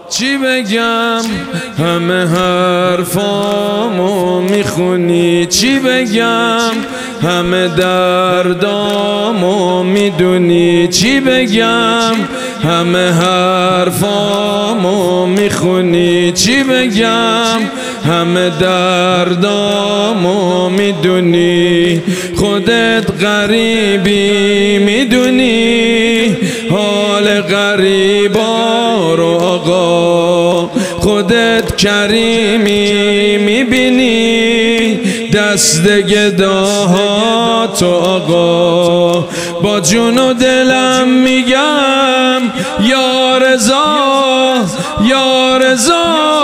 چی بگم همه حرفامو میخونی، چی بگم همه دردامو میدونی، چی بگم همه حرفامو میخونی، چی بگم همه دردامو میدونی. خودت غریبی میدونی حال غریبا رو آقا، خودت کریمی میبینی دست گداها تو آقا. با جون و دلم میگم یا رضا یا رضا،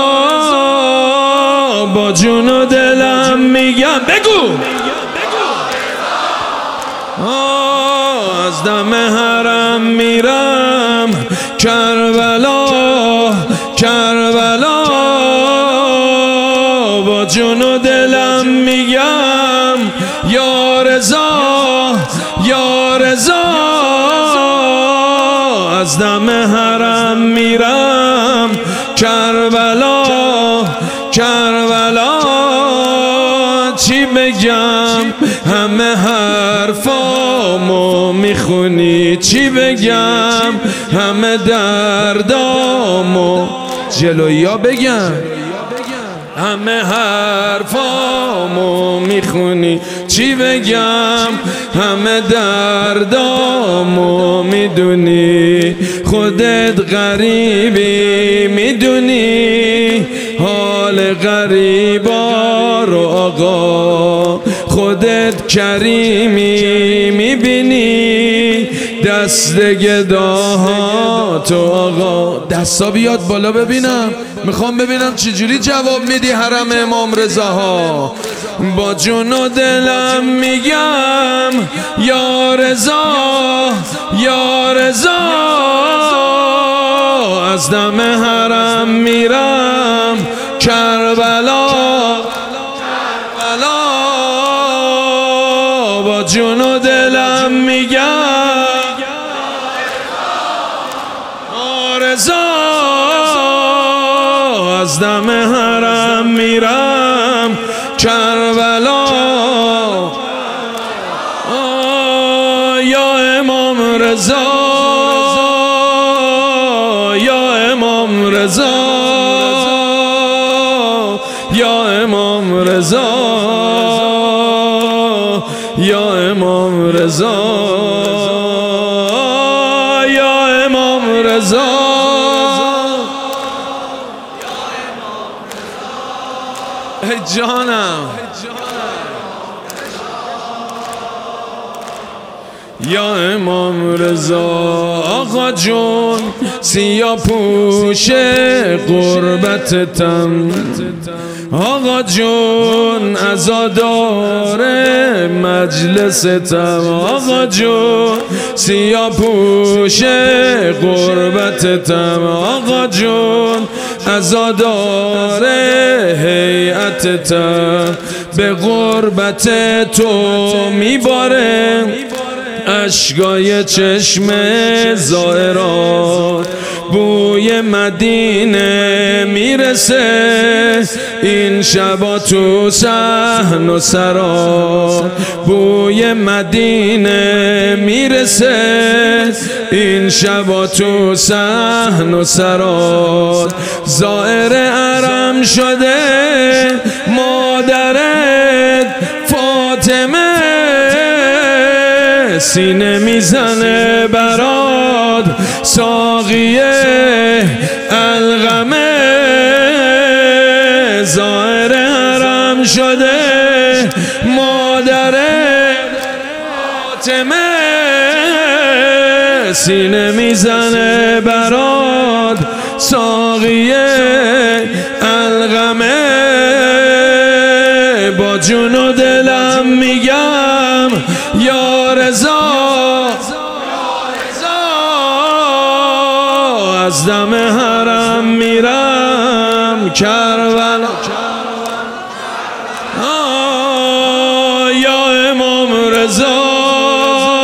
با جون و دلم میگم بگو از دم حرم میرم کربلا کربلا، با جون و دلم میگم یا رضا یا رضا، از دم حرم میرم کربلا کربلا. چی بگم همه حرفامو میخونی، چی بگم همه دردامو جلویا بگم، همه حرفامو میخونی، چی بگم همه دردامو میدونی. خودت غریبی میدونی حال غریبا رو آقا، خودت کریمی میبینی دست گداها تو آقا. دستا بیاد بالا ببینم، میخوام ببینم چجوری جواب میدی حرم امام رضاها. با جون و دلم میگم یا رضا یا رضا، از دم حرم میرم کربلا کربلا، با جون و دلم میگم یا رضا، از دم حرم میرم کربلا. یا امام رضا یا امام رضا یا امام رضا یا امام رضا یا امام رضا. ای جانم یا امام رضا. آقا جون سیاه پوش غربتتم، آقا جون عزادار مجلستم، آقا جون سیاه پوش غربتتم، آقا جون عزادار هیئتتم. به غربت تو میباره اشکای چشم زائرات، بوی مدینه میرسه این شبا تو صحن و سرات، بوی مدینه میرسه این شبا تو صحن و سرات. زائر حرم شده مادرت فاطمه، سینه میزنه برات ساقیه الغمه. زائر حرم شده مادر فاطمه، سینه میزنه برات ساقیه الغمه. با جون و دلم میگم یا رضا از دم حرم میرم کربلا. یا امام رضا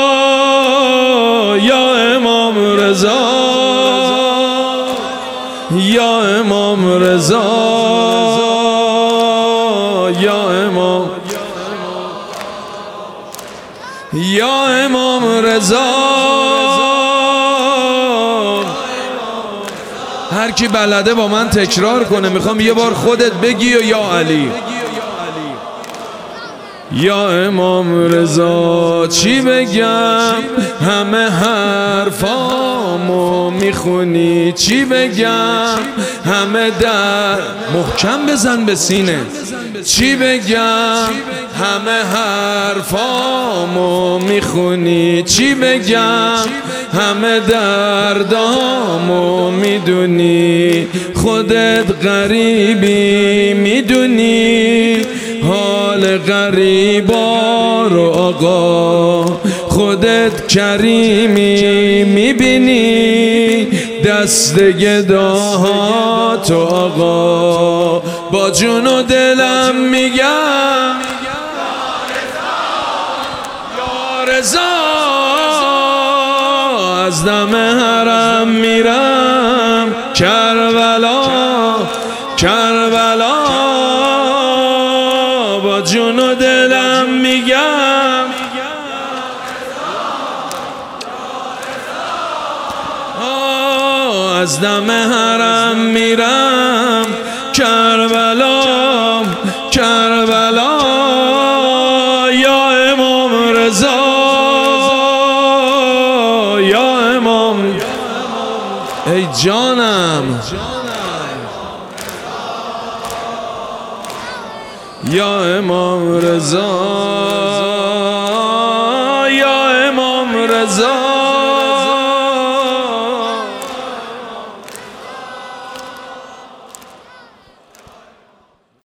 یا امام رضا یا امام رضا، یا امام، یا امام رضا. هر کی بلده با من تکرار کنه، میخوام یه بار خودت بگی و یا علی. یا امام رضا. چی بگم؟ همه حرفامو میخونی. چی بگم؟ همه در محکم بزن به سینه. چی بگم؟ همه حرفامو میخونی. چی بگم؟ همه دردامو میدونی. خودت غریبی میدونی حال غریبا رو آقا. خودت کریمی میبینی دست گداها تو آقا. با جون و دلم میگم یا رضا. از دم حرم میرم کربلا، کربلا. با جون و دلم میگم از دم حرم میرم کربلا، کربلا. یا امام رضا، یا امام. ای جانم، یا امام رضا، یا امام رضا.